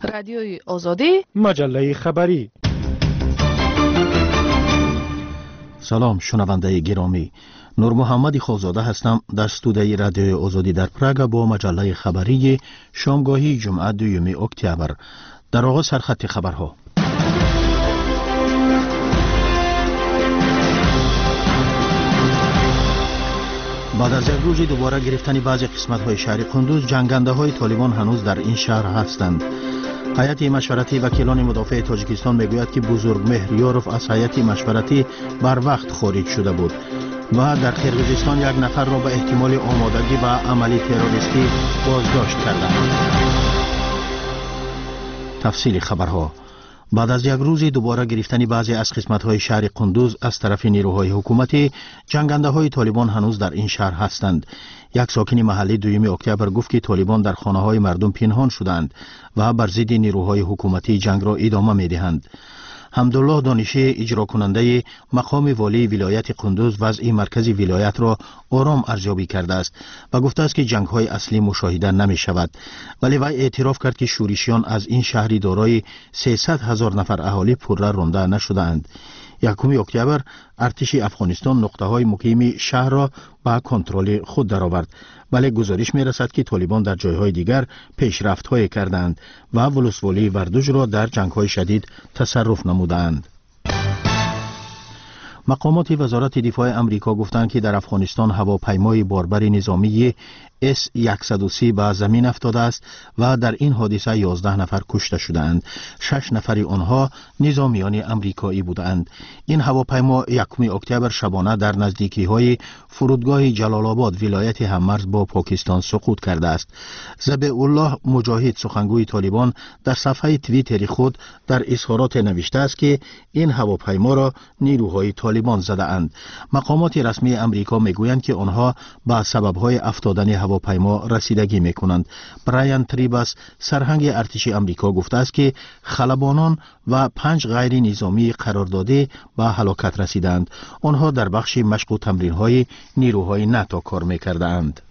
رادیوی آزادی، مجله خبری. سلام شنونده گرامی، نور محمد خوزاده هستم در استودیوی رادیوی آزادی در پراگ با مجله خبری شامگاهی جمعه 2 اکتبر. در آغاز سرخط خبرها. بعد از یک روز دوباره گرفتن بعضی قسمت‌های شهر قندوز، جنگنده‌های طالبان هنوز در این شهر هستند. هیئت مشورتی وکیلان مدافع تاجیکستان میگوید که بزرگمهر یاروف از هیئت مشورتی بر وقت خارج شده بود و در قرقیزستان یک نفر را به احتمال آمادگی و عملی تروریستی بازداشت کردند. تفصیل خبرها. بعد از یک روز دوباره گرفتن بعضی از قسمت‌های شهر قندوز از طرف نیروهای حکومتی، جنگنده‌های طالبان هنوز در این شهر هستند. یک ساکن محلی 2 اکتبر گفت که طالبان در خانه‌های مردم پنهان شدند و بر ضد نیروهای حکومتی جنگ را ادامه می‌دهند. حمدالله دانشی، اجرا کننده مقام والی ولایت قندوز، وضع مرکز ولایت را آرام ارزیابی کرده است و گفته است که جنگ‌های اصلی مشاهده نمی‌شود، ولی وی اعتراف کرد که شورشیان از این شهری دارای 300,000 نفر اهالی پرره رانده نشده‌اند. 1 اکتبر ارتش افغانستان نقطه‌های مقیم شهر را به کنترل خود درآورد، ولی گزارش می‌رسد که طالبان در جای‌های دیگر پیشرفت‌های کردند و ولسوالی وردوج را در جنگ‌های شدید تصرف نمودند. مقامات وزارت دفاع امریکا گفتند که در افغانستان هواپیمای باربر نظامی S-130 به زمین افتاده است و در این حادثه 11 نفر کشته شدند. 6 نفر آنها نظامیان امریکایی بودند. این هواپیما 1 اکتبر شبانه در نزدیکی‌های فرودگاه جلال آباد ولایت هممرز با پاکستان سقوط کرده است. ذبیح الله مجاهد، سخنگوی طالبان، در صفحه توییتر خود در اظهارات نوشته است که این هواپیما را نیروهای طالبان زده اند. مقامات رسمی امریکا میگویند که آنها به سبب‌های افتادن هواپیما رسیدگی میکنند. برایان تریباس، سرهنگ ارتش امریکا، گفته است که خلبانان و 5 غیر نظامی قراردادی به هلاکت رسیدند. آنها در بخش مشق و تمرین‌های نیروهای ناتو کار میکردند.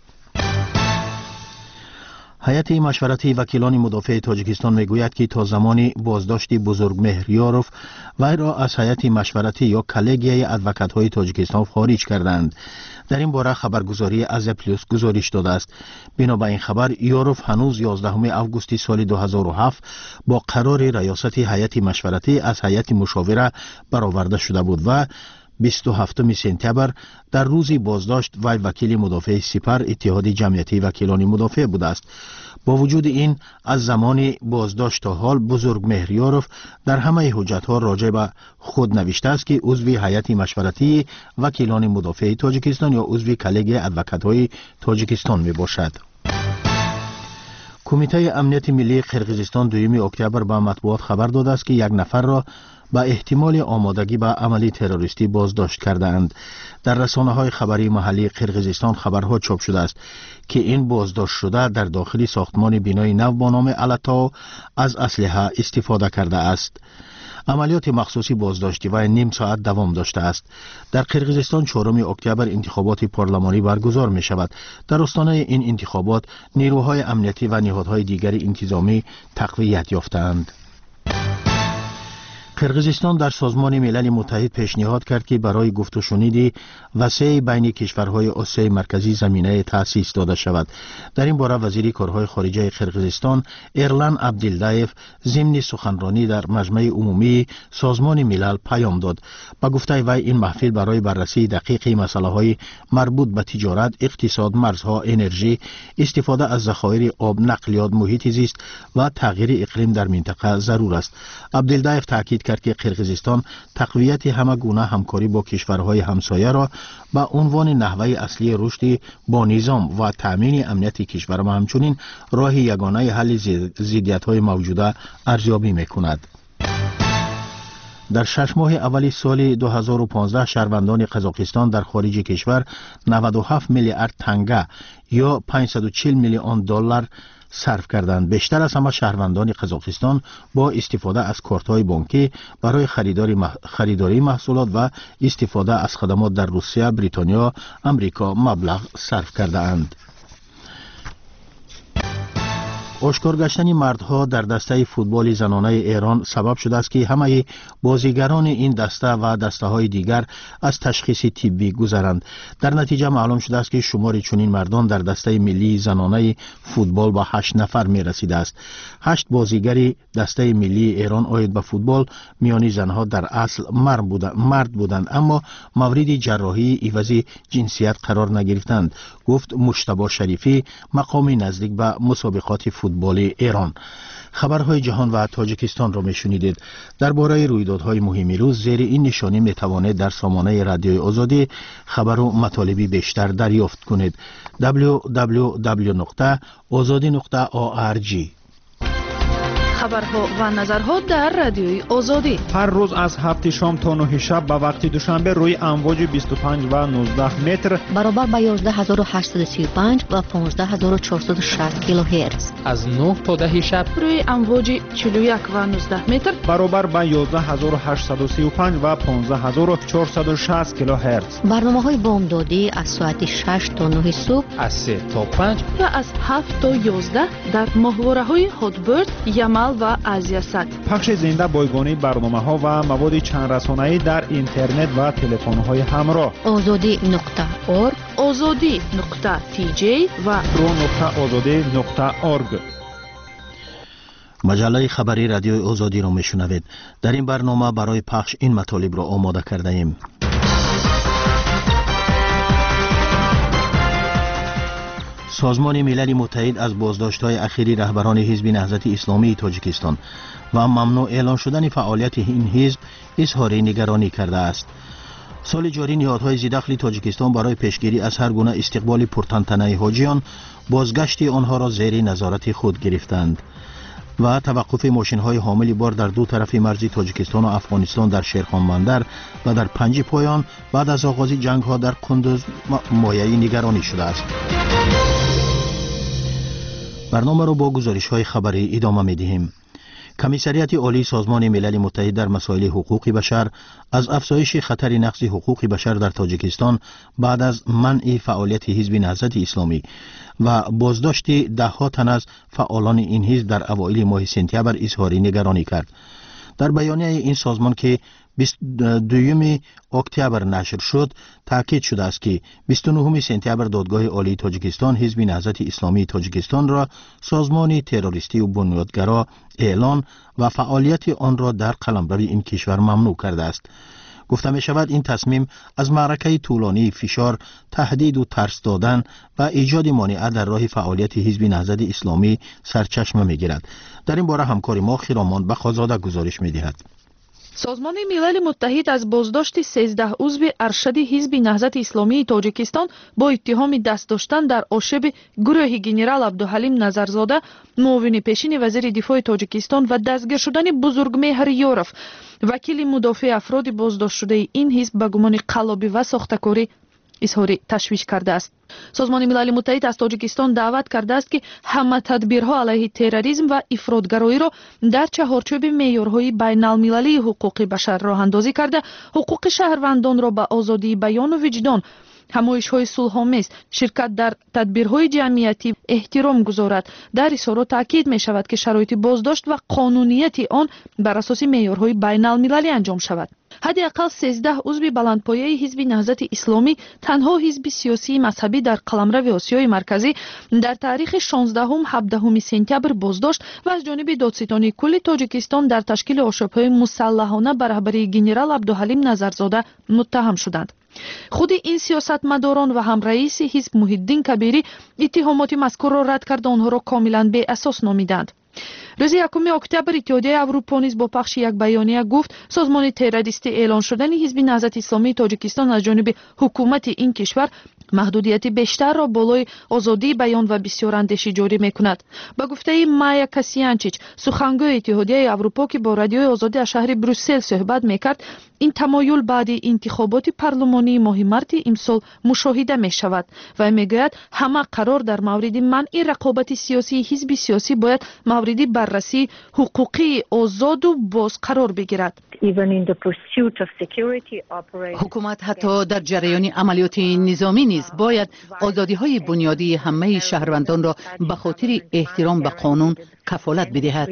هیئت مشورتی وکیلان مدافع تاجیکستان میگوید که تا زمانی بازداشت بزرگمهر یاروف وی را از هیئت مشورتی یا کلگیای ادوکات‌های تاجیکستان خارج کردند. در این باره خبرگزاری از پلیس گزارش داده است. بنا به این خبر، یاروف هنوز 11 آگوست سال 2007 با قرار ریاست هیئت مشورتی از هیئت مشاوره برآورده شده بود و 27 سپتامبر در روز بازداشت وی وکیل مدافع سپر اتحاد جمعیتی وکیلان مدافع بوده است. با وجود این، از زمان بازداشت تا حال بزرگمهر یاروف در همه حجت‌ها راجع به خود نوشته است که عضو هیئت مشورتی وکیلان مدافع تاجیکستان یا عضو کلگی ادوکات‌های تاجیکستان میباشد. کمیته امنیت ملی قرقیزستان 2 اکتبر به مطبوعات خبر داده است که 1 نفر را با احتمال آمادگی به عملی تروریستی بازداشت کردند. در رسانه‌های خبری محلی قرقیزستان خبرها چاپ شده است که این بازداشت شده در داخل ساختمان بنای نو با نام الاتاو از اسلحه استفاده کرده است. عملیات مخصوصی بازداشتی و نیم ساعت دوام داشته است. در قرقیزستان 4 اکتبر انتخابات پارلمانی برگزار می شود. در آستانه این انتخابات نیروهای امنیتی و نهادهای دیگر انتظامی تقویت یافتند. قرقیزستان در سازمان ملل متحد پیشنهاد کرد که برای گفت و شنید وسیع بین کشورهای آسیای مرکزی زمینه تأسیس داده شود. در این باره وزیر کارهای خارجه قرقیزستان ایرلان عبدالدایف ضمن سخنرانی در مجمع عمومی سازمان ملل پیام داد. با گفته وی این محفل برای بررسی دقیق مسائل مربوط به تجارت، اقتصاد، مرزها، انرژی، استفاده از ذخایر آب، نقلیات، محیط زیست و تغییر اقلیم در منطقه ضرور است. عبدالدایف تاکید کرد که قرقیزستان تقویت همه گونه همکاری با کشورهای همسایه را به عنوان نحوه اصلی رشد با نظام و تأمین امنیت کشور و همچنین راه یگانه حل ضدیت‌های موجوده ارزیابی می‌کند. در 6 ماه اول سال 2015 شهروندان قزاقستان در خارج کشور 97 میلیارد تنگه یا 540 میلیون دلار صرف کردند. بیشتر از همه شهروندان قزاقستان با استفاده از کارت‌های بانکی برای خریداری محصولات و استفاده از خدمات در روسیه، بریتانیا، امریکا مبلغ صرف کرده اند. آشکار گشتن مردها در دسته فوتبال زنانه ایران سبب شده است که همه بازیگران این دسته و دسته های دیگر از تشخیص طبی گذرند. در نتیجه معلوم شده است که شمار چنین مردان در دسته ملی زنانه فوتبال با 8 نفر می رسیده است. 8 بازیگر دسته ملی ایران آید به فوتبال میان زنها در اصل مرد بودند، اما مورد جراحی عوض جنسیت قرار نگرفتند، گفت مجتبی شریفی، مقامی نزدیک به مسابقات فوتبال ایران. خبرهای جهان و تاجیکستان را میشنیدید. درباره رویدادهای مهم روز زیر این نشانی میتوانید در سامانه رادیوی آزادی خبر و مطالبی بیشتر دریافت کنید. www.azadi.org. خبرها و نظرها در رادیوی آزادی هر روز از 7 شام تا 9 شب به وقت دوشنبه روی امواج 25 و 19 متر برابر با 11835 و 15460 کیلوهرتز، از 9 تا 10 شب روی امواج 41 و 19 متر برابر با 11835 و 15460 کیلوهرتز. برنامه‌های بامدادی از ساعت 6 تا 9 صبح، از 3 تا 5 و از 7 تا 11 در ماهواره‌های هاتبرد، یمل و آزیاسات. پخش زنده بایگانی برنامه‌ها و مواد چند رسانه‌ای در اینترنت و تلفن‌های همراه. azadi.org، azadi.tj و pro.azadi.org. مجله خبری رادیوی آزادی را میشنوید. در این برنامه برای پخش این مطالب را آماده کرده ایم. سازمان ملل متحد از بازداشت‌های اخیری رهبران حزب نهضت اسلامی تاجیکستان و ممنوع اعلان شدن فعالیت این حزب اظهار نگرانی کرده است. سال جاری نهادهای ذی‌دخل تاجیکستان برای پیشگیری از هر گونه استقبال پرطنطنه حاجیان بازگشت آنها را زیر نظارت خود گرفتند و توقف ماشین‌های حامل بار در دو طرف مرز تاجیکستان و افغانستان در شیرخان بندر و در پنج پایان بعد از آغاز جنگ‌ها در قندوز مایه نگرانی شده است. برنامه را با گزارش‌های خبری ادامه می‌دهیم. کمیسریت عالی سازمان ملل متحد در مسائل حقوق بشر از افزایش خطر نقض حقوق بشر در تاجیکستان بعد از منع فعالیت حزب نهضت اسلامی و بازداشت ده‌ها تن از فعالان این حزب در اوایل ماه سپتامبر اظهار نگرانی کرد. در بیانیه این سازمان که 22 اکتبر نشر شد تاکید شده است که 29 سپتامبر دادگاه عالی تاجیکستان حزب نهضت اسلامی تاجیکستان را سازمان تروریستی و بنیادگرا اعلان و فعالیت آن را در قلمرو این کشور ممنوع کرده است. گفته می شود این تصمیم از معرکه طولانی فشار، تهدید و ترس دادن و ایجاد مانع در راه فعالیت حزب نهضت اسلامی سرچشمه می گیرد. در این باره همکار ما خیرامان بخازاده گزارش می دهد. سازمان ملل متحد از بازداشت 13 عضو ارشد حزب نهضت اسلامی تاجیکستان با اتهام دست داشتن در آشوب گروه گنرال عبدالحلیم نظرزاده معاون پیشین وزیر دفاع تاجیکستان و دستگیر شدن بزرگمهر یورف وکیل مدافع افراد بازداشت شده این حزب به گمان قلابی و ساختکاری اظهار تشویش کرده است. سازمان ملل متحد از تاجیکستان دعوت کرده است که همه تدبیرها علیه تروریسم و افراطگرایی را در چهارچوب معیارهای بین المللی حقوق بشر راه اندازی کرده، حقوق شهروندان را به آزادی بیان و وجدان، همایش‌های صلح‌آمیز، شرکت در تدبیرهای جمعیتی احترام گذارد. در اظهارات تاکید می‌شود که شرایط بازداشت و قانونیت آن بر اساس معیارهای بین المللی انجام شود. حداقل 13 عضو بلندپایه حزب نهضت اسلامی، تنها حزب سیاسی مذهبی در قلمرو آسیای مرکزی، در تاریخ 16-17 سپتامبر بازداشت و از جانب دادستانی کل تاجیکستان در تشکیل آشوب‌های مسلحانه به رهبری گنرال عبدالحلیم نظرزاده متهم شدند. خود این سیاستمداران و هم رئیس حزب محی‌الدین کبیری اتهامات مذکور را رد کرده آنها را کاملا بی اساس نامیدند. روز 1 اکتبر اتحادیه اروپا نیز با پخش یک بیانیه گفت سازمان تروریستی اعلان شدن حزب نهضت اسلامی تاجیکستان از جانب حکومت این کشور محدودیت بیشتر را بالای آزادی بیان و بسیار اندیشی جاری می‌کند. با گفته مایا کاسیانچیچ، سخنگوی اتحادیه اروپا که با رادیوی آزادی از شهر بروسل صحبت می‌کرد، این تمایل بعد انتخابات پارلمانی ماه مارس امسال مشاهده می‌شود و می‌گوید همه قرار در مورد منع رقابت سیاسی حزب سیاسی باید موردی بر بررسی حقوقی آزاد و باز قرار بگیرد. حکومت حتی در جریان عملیات نظامی نیز باید آزادی‌های بنیادی همه شهروندان را به خاطر احترام به قانون کفالت بدهد.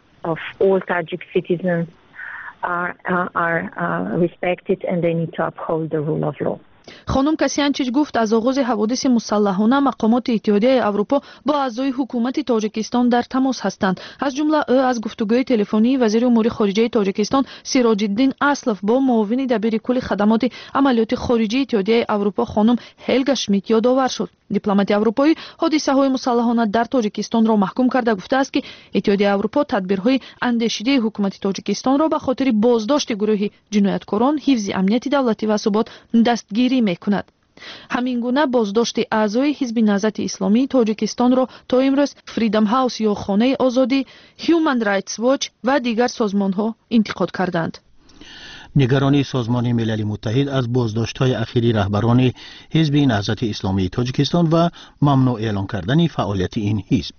خانم کسیانچیچ گفت از آغاز حوادث مسلحانه مقامات اتحادیه اروپا با اعضای حکومت تاجیکستان در تماس هستند. از جمله او از گفتگوی تلفنی وزیر امور خارجه تاجیکستان سیراج الدین اسلف با معاون دبیر کل خدمات عملیات خارجی اتحادیه اروپا خانم هلگا شمیت یادآور شد. دیپلمات اروپایی حادثه‌های مسلحانه در تاجیکستان را محکوم کرده گفته است که اتحادیه اروپا تدبیرهای اندیشیده حکومت تاجیکستان را به خاطر بازداشت گروه جنایتکاران، حفظ امنیت دولتی و ثبات دستگیری می‌کند. همین گونه بازداشت اعضای حزب نهضت اسلامی تاجیکستان را تا امروز فریدم هاوس یا خانه آزادی، هیومن رایتس واچ و دیگر سازمان‌ها انتقاد کردند. نگرانی سازمان ملل متحد از بازداشت‌های اخیری رهبران حزب نهضت اسلامی تاجیکستان و ممنوع اعلام کردن فعالیت این حزب.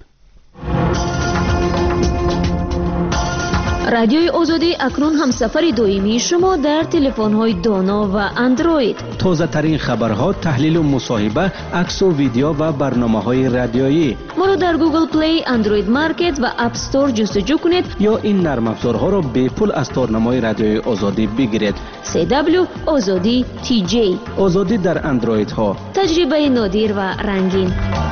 رادیوی آزادی اکنون همسفر دائمی شما در تلفن‌های دانا و اندروید. تازه ترین خبرها، تحلیل و مصاحبه، عکس و ویدیو و برنامه‌های رادیویی. ما را در گوگل پلی، اندروید مارکت و اپ استور جستجو کنید یا این نرم افزارها را به پول از تارنمای رادیوی آزادی بگیرید. CW آزادی TJ. آزادی در اندروید ها. تجربه نادر و رنگین.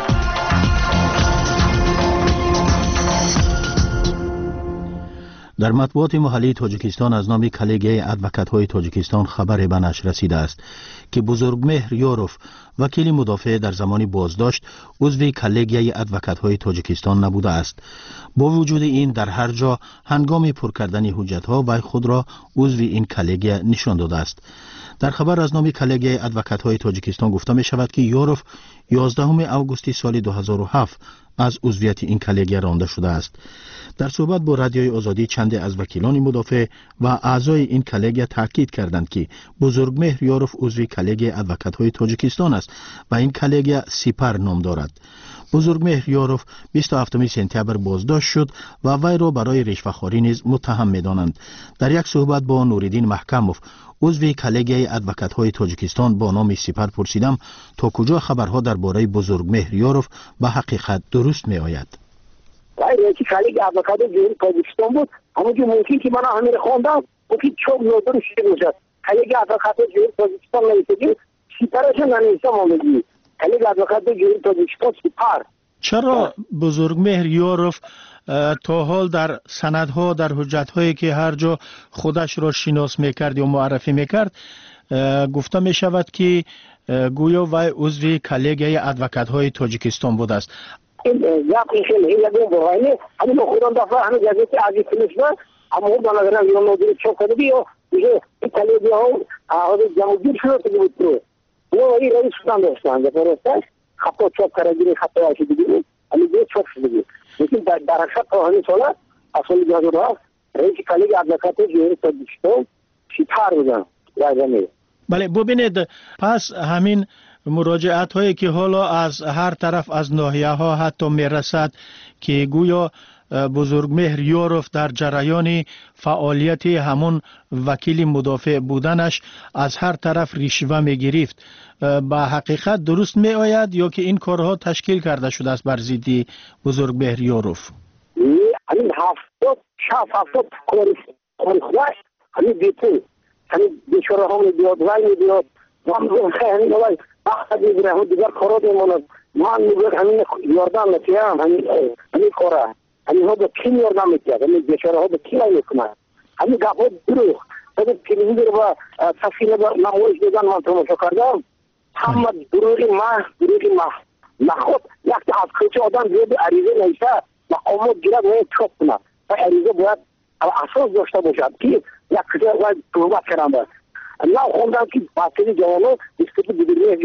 در مطبوعات محلی تاجیکستان از نام کلگی ادوکات‌های تاجیکستان خبر به نشر رسیده است که بزرگمهر یوروف وکیل مدافع در زمان بازداشت عضو کلگی ادوکات‌های تاجیکستان نبوده است. با وجود این در هر جا هنگام پر کردن حجت‌ها وی خود را عضو این کلگی نشان داده است. در خبر از نام کلگی ادوکات‌های تاجیکستان گفته می شود که یوروف 11 آگوست سال 2007 از عضویت این کلگی رانده شده است. در صحبت با رادیوی آزادی چند از وکیلان مدافع و اعضای این کلگی تاکید کردند که بزرگمهر یوروف عضو کلگی ادوکات‌های تاجیکستان است و این کلگی سپر نام دارد. بزرگمهر یوروف 27 سپتامبر بازداشت شد و وی را برای رشوه‌خواری نیز متهم می‌دانند. در یک صحبت با نوریدین محکموف عضو کلگی ادوکات‌های تاجیکستان با نام سپر پرسیدم تا کجا خبرها درباره بزرگمهر یوروف به حقیقت درست می‌آید. ولی که کلگی ادوکات‌های تاجیکستان بود، همونجور ممکن که من همین خواندم که چوب نادر شده باشد. کلگی ادوکات‌های تاجیکستان نمیشه سپرش نمیشه مامدی. کلگی ادوکات‌های تاجیکستان سپر. چرا بزرگمهر یوروف تا حال در سندها در حجت‌هایی که هر جا خودش را شناس می‌کرد یا معرفی می‌کرد گفته می‌شود که گویا وی عضو کلگی ادوکات‌های تاجیکستان بوده است؟ این یا خیلی یادم باید همین خودم دفعه همین جزیره عزیز کنشم اما بالا دارم یه نودی چوکه بیو دیگه کلگی ها آوردی جمعی شد که بود رو و این رئیس سودان داشتند درسته خطا چوب کردی خطا اشی دیگه اما دیگه چوب شدی لیکن در حقیقت همین سالا اصلی جزیره رئیس کلگی ادوکات‌های تاجیکستان سپر بودن یادمه. بله ببینید پس همین مراجعت هایی که حالا از هر طرف از ناحیه ها حتی میرسد که گویا بزرگمهر یوروف در جریان فعالیت همون وکیل مدافع بودنش از هر طرف رشوه میگرفت، به حقیقت درست می آید یا که این کارها تشکیل کرده شده است بر ضد بزرگمهر یوروف؟ همین 70 کارخواست همین دیپو همین بیچاره ها میدیاد وای میدیاد من همین وای وقت میگیره هم دیگر کارا دیماند من میگه همین یاردم نتیم همین کاره همین ها به کی یاردم میکرد همین بیچاره ها به کی میکنن همین گپا دروغ بعد تلویزیون رو تصویر نمایش دادن من تماشا کردم همه دروغی ما خود یک از کجا آدم زیاد عریضه نیسته مقامات گیرد باید چوب کنه و عریضه باید اساس داشته باشد که یک کجا باید تهمت کردن باید نه خوندم که باطلی جوانو استفاده بگیریم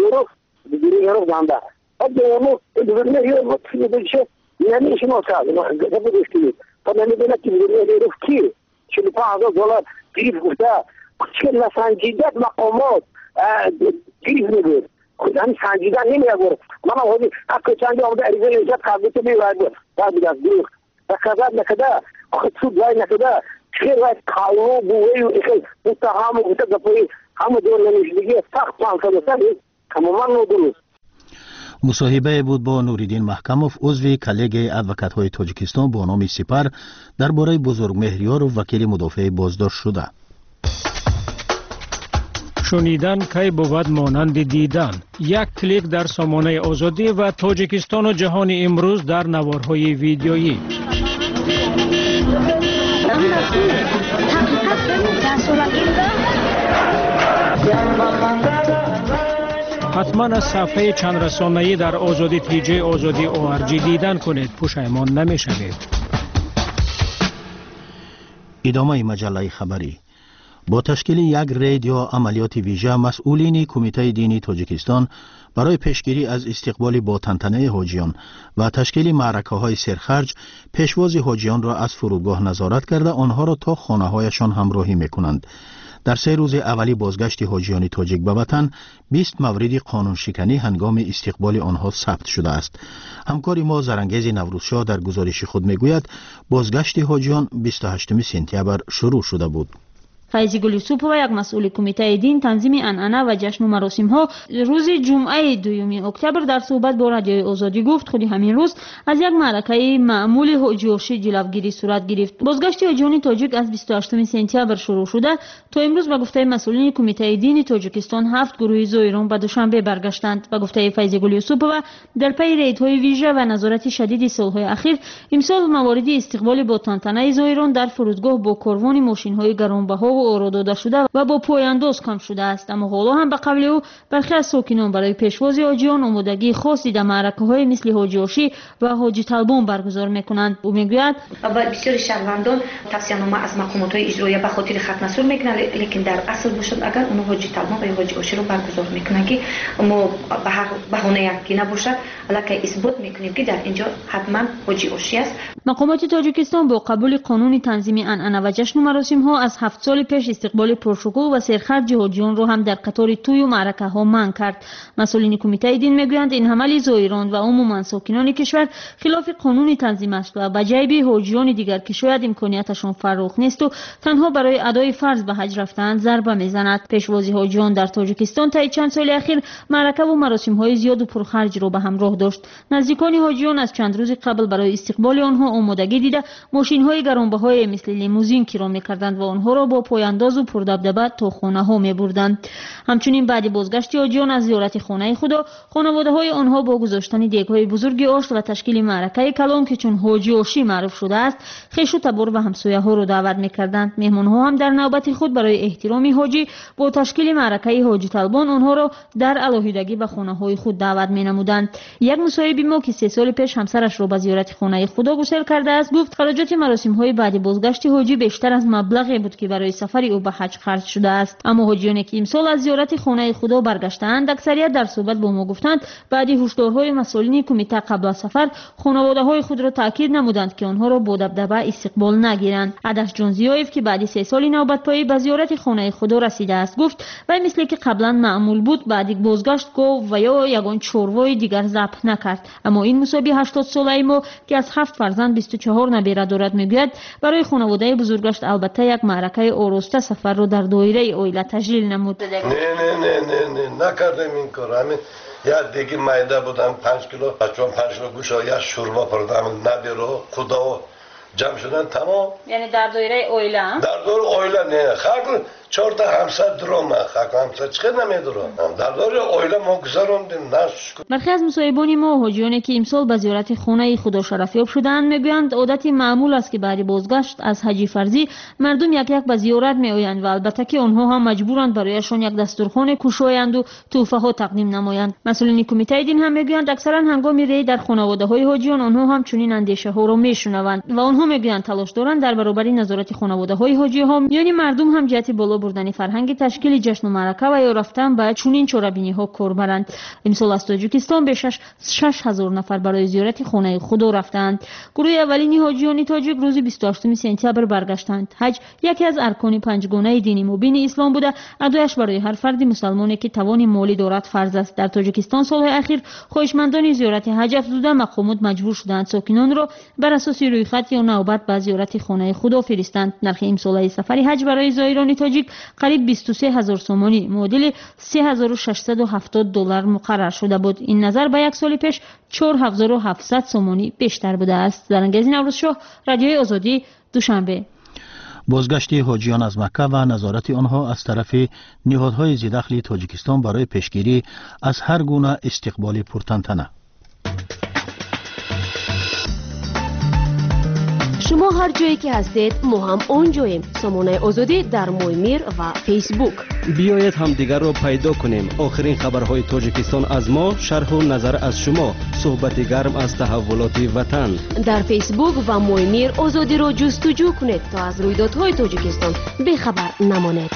یورو زنده بعد جوانو بگیریم یورو چیزی بشه یعنی شما ساز گفت داشتید تا نمیدونه که بگیریم یورو کی $45,000 گریف گفته چه نسنجیدت مقامات گریف میگه خودم سنجیدن نمیگه من آوردی حق چند آمده عریضه نجات قبلی تو میباید باید از دروغ نکده آخه سود وای نکده خیر وای قانون بوی اخی متهم و گپی همه دور نمیشدگی سخت پانسد تماما نودروز. مصاحبه بود با نوریدین محکموف عضو کلیگ ادوکات های تاجیکستان با نام سپر درباره بزرگمهریار و وکیل مدافع بازداشت شده. شنیدن کی بود مانند دیدن. یک کلیک در سامانه آزادی و تاجیکستان و جهان امروز در نوارهای ویدیویی. حتما از صفحه چند رسانه‌ای در آزادی تیجی آزادی ORG دیدن کنید، پشیمان نمی‌شوید. ادامه مجله خبری. با تشکیل یک رید یا عملیات ویژه مسئولین کمیته دینی تاجیکستان برای پیشگیری از استقبال با تنتنه حاجیان و تشکیل معرکه‌های سرخرج پیشواز حاجیان را از فرودگاه نظارت کرده آنها را تا خانه‌هایشان همراهی می‌کنند. در 3 روز اولی بازگشت حاجیان تاجیک به وطن 20 مورد قانون شکنی هنگام استقبال آنها ثبت شده است. همکار ما زرنگیز نوروزشاه در گزارش خود میگوید بازگشت حاجیان 28 سپتامبر شروع شده بود. فایزی گل یوسوپова یک مسئول کمیته دین تنظیم انعنه و جشن و مراسم ها روز جمعه 2 اکتبر در صحبت با رادیوی آزادی گفت خود همین روز از یک معرکه معمول حاجی‌هاشی جلوگیری صورت گرفت. بازگشت حاجیان تاجیک از 28 سپتامبر شروع شده تا امروز به گفته مسئولین کمیته دین تاجیکستان 7 گروه زایران به دوشنبه برگشتند. به گفته فایزی گل یوسوپова در پی ریدهای ویژه و نظارت شدید سالهای اخیر امسال موارد استقبال با تنتنه زایران در فرودگاه با کاروان ماشین‌های گرانبها آورده داده شده و با پایانداز کم شده است. اما حالا هم به قول او برخی از ساکنان برای پیشواز حاجیان آمادگی خاصی در معرکه‌های مثل حاجی‌هاشی و حاجی طلبان برگزار می‌کنند. او میگوید بسیاری شهروندان توصیه‌نامه از مقامات‌های اجرایی به خاطر ختم نصور میکنند، لیکن در اصل باشد اگر اون حاجی طلبان و حاجی هاشی رو برگزار میکنند که ما به هر بهانه یکی نباشد الکی اثبات میکنیم که در اینجا حتما حاجی هاشی است. مقامات تاجیکستان با قبول قانون تنظیم انعنه و جشن و مراسم ها از 7 سال پیش استقبال پرشکوه و سرخرج حاجیان را هم در قطار توی و معرکه ها منع کرد. مسئولین کمیته دین میگویند این حمل زایران و عموما ساکنان کشور خلاف قانون تنظیم است و به جیب حاجیان دیگر که شاید امکانیتشان فراخ نیست و تنها برای ادای فرض به حج رفتن ضربه میزند. پیشوازی حاجیان در تاجیکستان طی چند سال اخیر معرکه و مراسم های زیاد و پرخرج را به همراه داشت. نزدیکان حاجیان از چند روز قبل برای استقبال آنها آمادگی دیده ماشین های گرانبهای مثل لیموزین کرایه می‌کردند و آنها را با پایانداز و پردبدبه تا خانه ها می‌بردند. همچنین بعد بازگشت حاجیان از زیارت خانه خدا، خانواده های آنها با گذاشتن دیگ‌های بزرگ آشت و تشکیل معرکه کلان که چون حاجی آشی معروف شده است، خویش و تبار و همسایه ها را دعوت می‌کردند. مهمان ها هم در نوبت خود برای احترام حاجی با تشکیل معرکه حاجی طلبان آنها را در علاهیدگی به خانه های خود دعوت می‌نمودند. یک مصاحب ما که 3 سال پیش همسرش را به زیارت خانه خدا گسیل کرده است گفت خراجات مراسم های بعد بازگشت حاجی بیشتر از مبلغی بود که برای سفر او به حج خرج شده است. اما حاجیانی که امسال از زیارت خانه خدا برگشتند اکثریت در صحبت با ما گفتند بعد هشدارهای مسئولین کمیته قبل از سفر خانواده های خود را تاکید نمودند که آنها را با دبدبه استقبال نگیرند. عدس جونزیایف که بعد 3 سال نوبت پایی به زیارت خانه خدا رسیده است گفت و مثل که قبلا معمول بود بعد بازگشت گفت و یا یگان چوروای دیگر ضبط نکرد. اما این مصابی 80 ساله ما که از 7 فرزند 24 نبیره دارد میگوید برای خانواده بزرگش البته یک معرکه آراسته سفر را در دایره عائله تجلیل نمود. نه نکردم این کار. همین یا دیگه مایده بودم 5 کیلو بچه‌ام 5 کیلو گوشت یا شوربا پردم نبیرو خدا جمع شدن تمام. یعنی در دایره عائله در دایره عائله نه خاک 4 تا همسر درام خاک همسر چه نمیدونم در دایره عائله ما گذروندیم ناش. برخی از مصاحبان ما حاجیانی که امسال به زیارت خانه خدا شرفیاب شدند میگویند عادت معمول است که بعد بازگشت از حج فرضی مردم یک یک به زیارت میآیند و البته که آنها هم مجبورند برایشان یک دسترخوان کوشایند و تحفه ها تقدیم نمایند. مسئولین کمیته دین هم میگویند اکثرا هنگام رید در خانواده های حاجیان آنها هم چنین اندیشه ها را میشنوند و آنها میگویند تلاش دارند در برابر نظارت خانواده های حاجی ها یعنی مردم هم جهت بالا بردن فرهنگ تشکیل جشن و مرکه و یا رفتن به چنین چوره‌بینی ها کار برند. امسال از تاجیکستان بیش از 6000 نفر برای زیارت خانه خدا رفتند. گروه اولین حاجیان تاجیک روز 28 سپتامبر برگشتند. حج یکی از ارکان پنجگانه دینی مبین اسلام بوده، ادایش برای هر فرد مسلمانی که توان مالی دارد فرض است. در تاجیکستان سالهای اخیر خواهشمندان زیارت حج افزوده مقامات مجبور شدند ساکنان را بر اساس رویخط یا نوبت به زیارت خانه خدا فرستند. نرخ امساله سفر حج برای زائران تاجیک قریب 23000 سومانی معادل $3670 مقرر شده بود. این نظر به یک سال پیش 4700 سومانی بیشتر بوده است. زرنگزی نوروزشاه، رادیوی آزادی، دوشنبه. بازگشت حاجیان از مکه و نظارت آنها از طرف نهادهای ذی‌دخل تاجیکستان برای پیشگیری از هر گونه استقبال پرطنطنه. شما هر جایی که هستید ما هم اونجاییم. سامانه آزادی در مویمیر و فیسبوک. بیایید همدیگر را پیدا کنیم. آخرین خبرهای تاجیکستان از ما، شرح و نظر از شما، صحبت گرم از تحولات وطن. در فیسبوک و مویمیر آزادی را جستجو کنید تا از رویدادهای تاجیکستان بی‌خبر نمانید.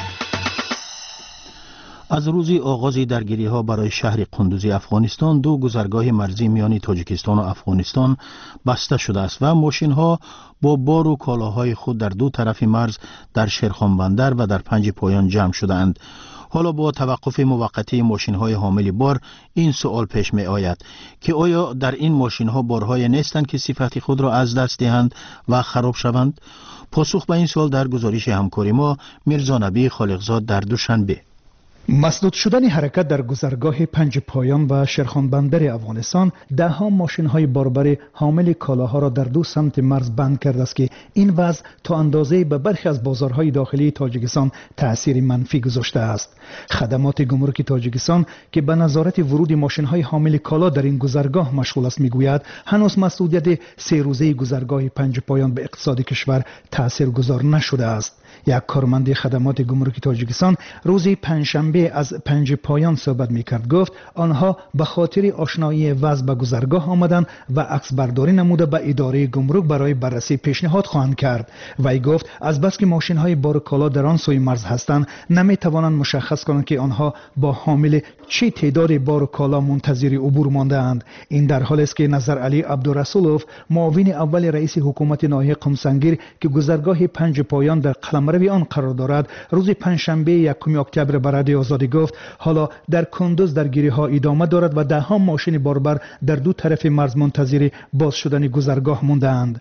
از روز آغاز درگیری‌ها برای شهر قندوز افغانستان، دو گذرگاه مرزی میان تاجیکستان و افغانستان بسته شده است و ماشین‌ها با بار و کالاهای خود در دو طرف مرز در شیرخان بندر و در پنج پایان جمع شده‌اند. حالا با توقف موقتی ماشین‌های حامل بار این سوال پیش می آید که آیا در این ماشین‌ها بارهای نیستند که صفت خود را از دست دهند و خراب شوند؟ پاسخ به این سوال در گزارش همکاری ما میرزا نبی خالقزاد در دوشنبه. مسدود شدن حرکت در گذرگاه پنج پایان و شیرخان بندر افغانستان ده‌ها ماشین‌های باربر حامل کالاها را در دو سمت مرز بند کرده است که این وضع تا اندازه‌ای به برخی از بازارهای داخلی تاجیکستان تأثیر منفی گذاشته است. خدمات گمرک تاجیکستان که به نظارت ورود ماشین‌های حامل کالا در این گذرگاه مشغول است میگوید هنوز مسئولیت 3 روزه گذرگاه پنج پایان به اقتصاد کشور تاثیرگذار نشده است. یک کارمند خدمات گمرک تاجیکستان روز پنجشنبه از پنج پایان صحبت می‌کرد. گفت آنها به خاطر آشنایی وضع به گذرگاه آمدند و عکس برداری نموده به اداره گمرک برای بررسی پیشنهاد خواهند کرد. وی گفت از بس که ماشین‌های بار کالا در آن سوی مرز هستند نمی‌توانند مشخص کنند که آنها با حامل چه تعداد بار کالا منتظر عبور مانده‌اند. این در حالی است که نظر علی عبدالرسولوف معاون اول رئیس حکومت ناحیه قمسنگیر که گذرگاه پنج پایان در قلمرو آن قرار دارد روز پنجشنبه 1 اکتبر به رادیو آزادی گفت حالا در کندوز درگیری‌ها ادامه دارد و ده‌ها ماشین باربر در دو طرف مرز منتظر باز شدن گذرگاه مانده‌اند.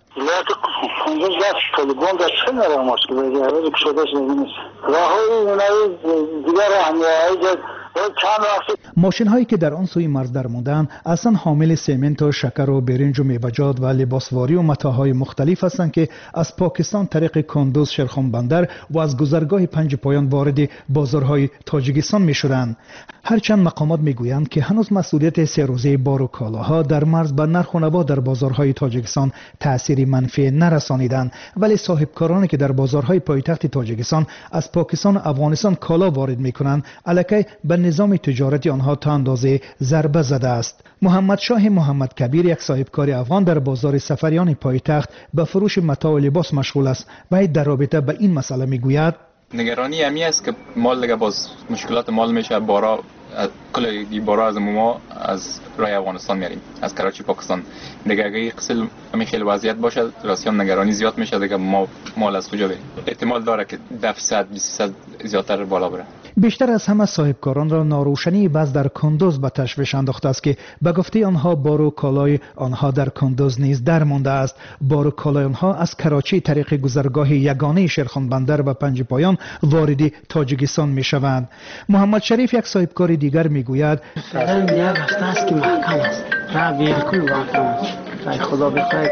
ماشین هایی که در آن سوی مرز در موندند اصلا حامل سمنت و شکر و برنج و میوه‌جات و لباسواری و متاعهای مختلف هستند که از پاکستان طریق کندوز شیرخان بندر و از گذرگاه پنج پایان وارد بازارهای تاجیکستان می‌شدند. هرچند مقامات میگویند که هنوز مسئولیت 3 روزه بار و کالاها در مرز به نرخ و نما در بازارهای تاجیکستان تأثیر منفی نرسانیدند، ولی صاحبکارانی که در بازارهای پایتخت تاجیکستان از پاکستان و افغانستان کالا وارد می‌کنند الکی به نظام تجارتی آنها تا اندازه ضربه زده است. محمد شاه محمد کبیر یک صاحبکار افغان در بازار سفریان پایتخت به فروش متاع و لباس مشغول است و در رابطه به این مسئله میگوید نگرانی همی است که مال دیگه باز مشکلات مال میشه. بارا کل بارا از ما از رای افغانستان میاریم از کراچی پاکستان دیگه اگه قسم همین خیلی وضعیت باشه راسیان نگرانی زیاد میشه دیگه ما مال از کجا بریم. احتمال داره که 200 زیادتر بالا بره. بیشتر از همه صاحبکاران را ناروشنی بعض در کندوز به تشویش انداخته است که به گفته آنها بار و کالای آنها در کندوز نیز در مانده است. بار و کالای آنها از کراچی طریق گذرگاه یگانه شیرخان بندر و پنج پایان وارد تاجیکستان می شوند. محمد شریف یک صاحبکار دیگر می گوید یک هفته است که محکم است را بالکل محکم است. خدا بخیر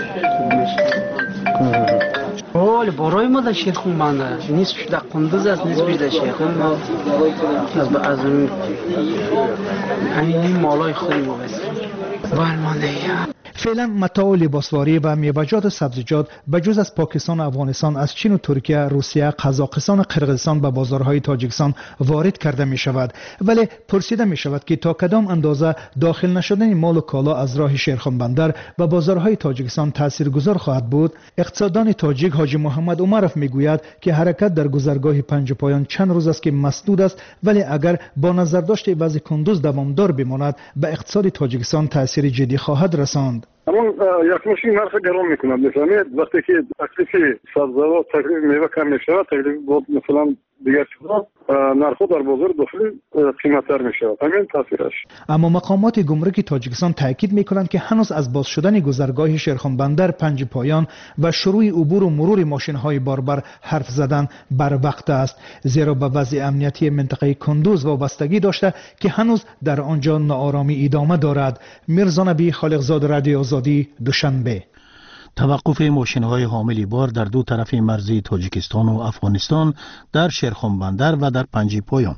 اول برای ما در شیرخان بندر نیست شده کندوز است نیست بیشتر شیرخان ما از همین مالای خودی ما بسیم برمانده. فعلا متاع و لباسواری و میوه‌جات و سبزیجات بجز از پاکستان و افغانستان از چین و ترکیه، روسیه، قزاقستان و قرقیزستان به بازارهای تاجیکستان وارد کرده می شود. ولی پرسیده می شود که تا کدام اندازه داخل نشدن مال و کالا از راه شیرخان بندر به بازارهای تاجیکستان تاثیرگذار خواهد بود. اقتصاددان تاجیک حاجی محمد عمرов میگوید که حرکت در گذرگاه پنج پایان چند روز است که مسدود است، ولی اگر با نظر داشت وضع کندوز دوامدار بماند به اقتصاد تاجیکستان تاثیر جدی خواهد رساند. همون یک ماشین نرخ گران میکنند. میفهمید وقتی که تکلیف سبزیجات تکلیف میوه کم میشه، تکلیف مثلا دیگر چیزا نرخ در بازار داخلی قیمت‌تر میشه. همین تاثیرش. اما مقامات گمرک تاجیکستان تاکید میکنند که هنوز از باز شدن گذرگاه شیرخان بندر پنج پایان و شروع عبور و مرور ماشین‌های باربر حرف زدن بر وقت است، زیرا به وضع امنیتی منطقه کندوز وابستگی داشته که هنوز در آنجا ناآرامی ادامه دارد. میرزا نبی، خالقزاد، رادیو آزادی، دوشنبه. توقف ماشین‌های حامل بار در دو طرف مرزی تاجیکستان و افغانستان در شیرخان بندر و در پنج پایان.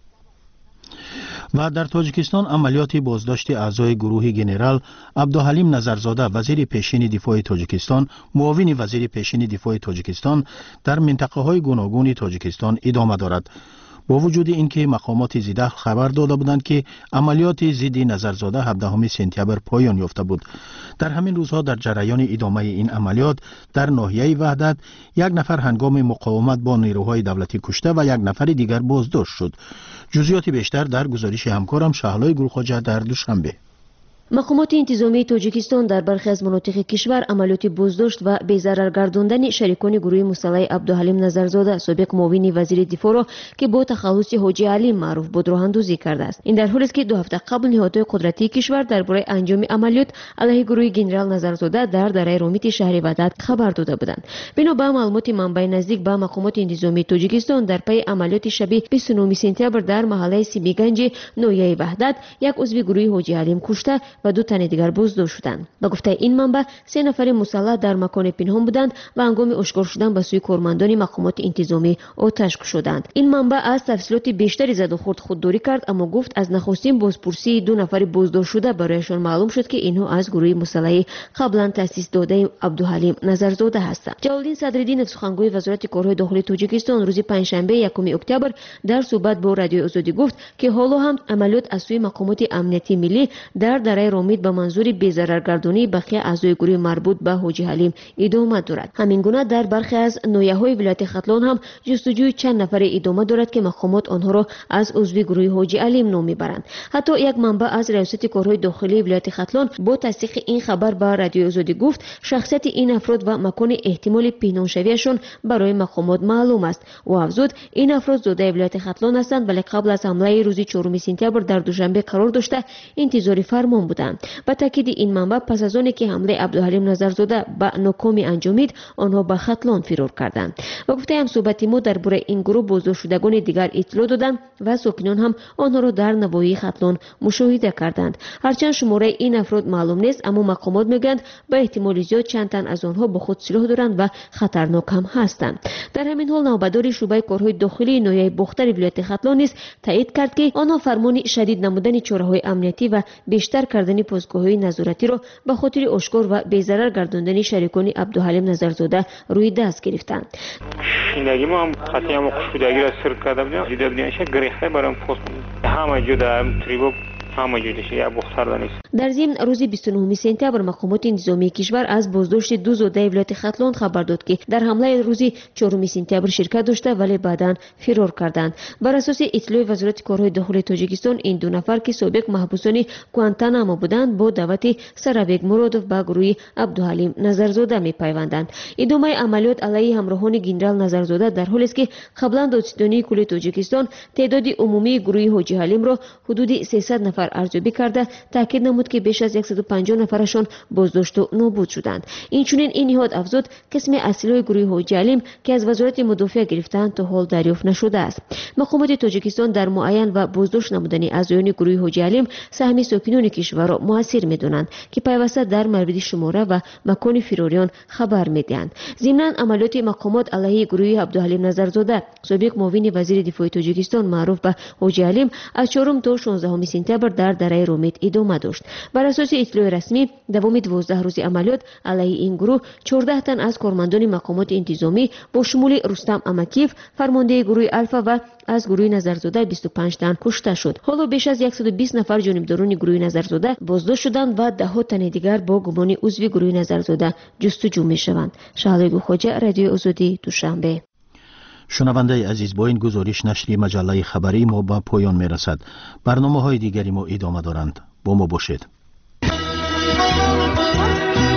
و در تاجیکستان عملیات بازداشت اعضای گروه گنرال عبدالحلیم نظرزاده، وزیر پیشین دفاع تاجیکستان، معاون وزیر پیشین دفاع تاجیکستان در منطقه‌های گوناگون تاجیکستان ادامه دارد. با وجود اینکه مقامات ضد خبر داده بودند که عملیات ضد نظرزاده 17 سپتامبر پایان یافته بود. در همین روزها در جریان ادامه این عملیات در ناحیه وحدت یک نفر هنگام مقاومت با نیروهای دولتی کشته و یک نفر دیگر بازداشت شد. جزئیات بیشتر در گزارش همکارم شهلای گلخواجه در دوشنبه. مقامات انتظامی تاجیکستان در برخی از مناطق کشور عملیات بازداشت و بی‌ضرر گرداندن شریکان گروه مسلح عبدالحلیم نظرزاده، سابق معاون وزیر دفاع را که با تخلص حاجی علی معروف بود راه اندازی کرده است. این در حالی است که 2 هفته قبل نهادهای قدرتی کشور درباره انجام عملیات علیه گروه گنرال نظرزاده در دره رومیت شهر وحدت خبر داده بودند. بنا به معلومات منبع نزدیک به مقامات انتظامی تاجیکستان، در پی عملیات شب 29 سپتامبر در محله سیمیگنج ناحیه وحدت یک عضو گروه حاجی علیم کشته و 2 تن دیگر بازداشت شدند. با گفته این منبع 3 نفر مسلح در مکان پنهان بودند و هنگام اشغال شدن به سوی کارمندان مقامات انتظامی آتش کشیدند. این منبع از تفصیلات بیشتری زد و خورد خودداری کرد، اما گفت از نخستین بازپرسی 2 نفر بازداشت شده برایشان معلوم شد که اینها از گروه مسلح قبلا تأسیس داده عبدالحلیم نظرزاده هستند. جلالدین صدرالدین، سخنگوی وزارت کارهای داخلی تاجیکستان، روز پنجشنبه 1 اکتبر در صحبت با رادیو آزادی گفت که حالا هم عملیات از سوی مقامات امنیتی ملی در دره رومیت به منظور بی‌ضررگردانی بقیه اعضای گروه مربوط به حاجی حلیم ادامه دارد. همین گونه در برخی از ناحیه‌های ولایت ختلان هم جستجوی چند نفر ادامه دارد که مقامات آنها را از عضو گروه حاجی علیم نام میبرند. حتی یک منبع از ریاست کارهای داخلی ولایت ختلان با تصدیق این خبر به رادیو آزادی گفت شخصیت این افراد و مکان احتمال پنهانشویشان برای مقامات معلوم است و افزود این افراد زاده ولایت ختلان هستند، ولی قبل از حمله روز 4 سپتامبر در دوشنبه قرار داشته انتظار فرمان بودند. با تاکید این منبع پس از آنکه حمله عبدالحلیم نظرزاده به ناکامی انجامید، آنها به ختلان فرار کردند. و گفته هم صحبت ما درباره این گروه بازداشت شدگان دیگر اطلاع دادند و ساکنان هم آنها را در نواحی ختلان مشاهده کردند. هرچند شماره این افراد معلوم نیست، اما مقامات میگویند به احتمال زیاد چند تن از آنها با خود سلاح دارند و خطرناک هم هستند. در همین حال نوبدار شعبه کارهای داخلی ناحیه بختر ولایت ختلان نیز تایید کرد که آنها فرمان شدید نمودن چاره‌های امنیتی و بیشتر کردن پاسگاه‌های نظارتی را به خاطر آشکار و بی‌ضرر گرداندن شریکان عبدالحلیم نظرزاده روی دست گرفتند. شینگی ما هم خطی هم کشودگی را سر کرده بودیم، دیده بودیمش گریخته برام پست همه جدا تریبو همه جودش یا بختر نیست. در ضمن روز 29 سپتامبر مقامات انتظامی کشور از بازداشت 2 زاده ولایت ختلان خبر داد که در حمله روز 4 سپتامبر شرکت داشته ولی بعداً فرار کردند. بر اساس اطلاع وزارت کارهای داخلی تاجیکستان، این 2 نفر که سابق محبوسان گوانتانامو بودند با دعوت سرابگ مرادوف به گروه عبدالحلیم نظرزاده میپیوندند. ادامه عملیات علیه همراهان گنرال نظرزاده در حالی است که قبلا دادستانی کل تاجیکستان تعداد عمومی گروه حاجی حلیم را حدود 300 نفر ارزیابی کرده تاکید نمود که بیش از 150 نفرشان بازداشت و نابود شدند. اینچنین این نهاد افزود قسم اصلی گروه حاجی علیم که از وزارت مدافع گرفتند تا حال دریافت نشده است. مقامات تاجیکستان در معین و بازداشت نمودن اعضایان گروه حاجی علیم سهم ساکنان کشور را موثر می‌دانند که پیوسته در مورد شماره و مکان فراریان خبر می‌دهند. ضمن عملیات مقامات علیه گروه عبدالحلیم نظرزاده، سابق معاون وزیر دفاع تاجیکستان معروف به حاجی علیم، از 4 تا 16 سپتامبر در دره رومیت ادامه داشت. بر اساس اطلاع رسمی دوام 12 روز عملیات علیه این گروه 14 تن از کارمندان مقامات انتظامی با شمول رستم امکیف فرمانده گروه الفا و از گروه نظرزاده 25 تن کشته شد. حالا بیش از 120 نفر جانبداران گروه نظرزاده بازداشت شدند و ده تن دیگر با گمان عضو گروه نظرزاده جستجو می‌شوند. شهلا خواجه، رادیو آزادی، دوشنبه. شنونده عزیز، با این گزارش نشر مجله خبری ما به پایان میرسد. برنامه‌های دیگری ما ادامه دارند. با ما باشید.